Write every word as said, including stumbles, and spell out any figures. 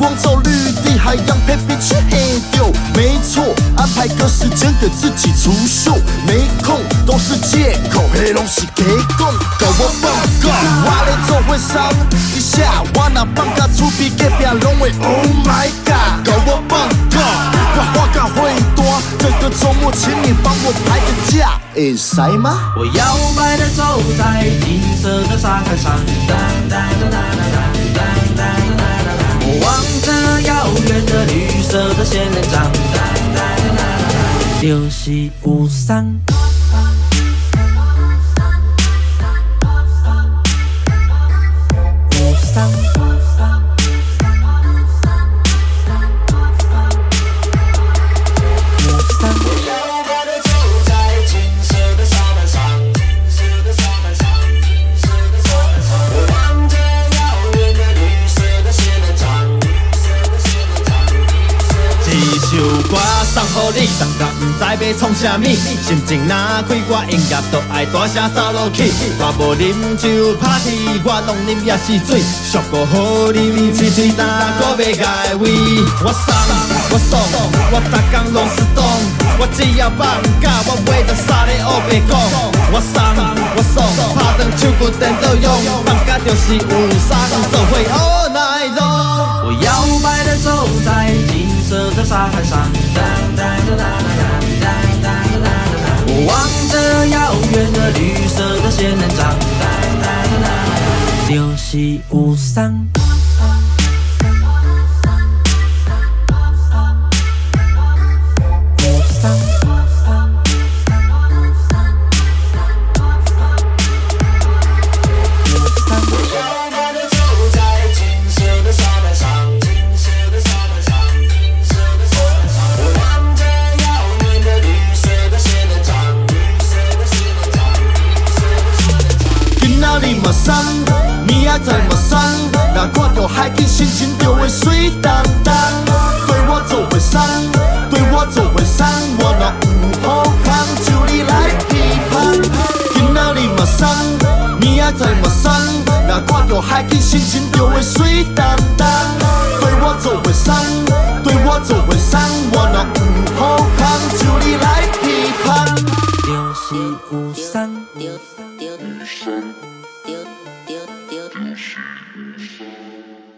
光照绿地，海洋陪彼去黑丢。没错，安排个时间给自己除秀，没空都是借口，黑拢是假讲。跟我放假，我咧做会伤一下，我若放假厝边隔壁拢会 Oh my God。跟我放假，我花甲会大，这个周末请你帮我排个假，会使吗？ 我摇摆的走在金色的沙滩上，哒哒哒哒哒哒哒哒哒哒。我望着遥远的绿色的仙人掌，哒哒哒哒哒，就是有送。有送。歌送予你，当然不知要创啥物，心情若开我音乐，都爱大声走落去。我无啉酒 party， 我拢啉也是水，俗过好啉，吹吹干搁要解胃。我送，我爽，我逐工拢是动，我只要放假，我话就啥咧黑白讲。我送，我爽，拍断手骨颠倒用，放假就是有送，做伙 all night long。我摇摆的走在金色的沙滩上，哒哒哒哒哒哒哒哒哒。我望着遥远的绿色的仙人掌，哒哒哒哒哒，就是有送。 明仔载嘛送，若看到海景，心情就会水当当。对我做袂送，对我做袂送，我若有好康，就你来批判。今仔日嘛送，明仔载嘛送，若看到海景，心情就会水当当。对我做袂送，对我做袂送，我若有好康，就你来批判。 就是有送。 丢丢丢丢丢丢。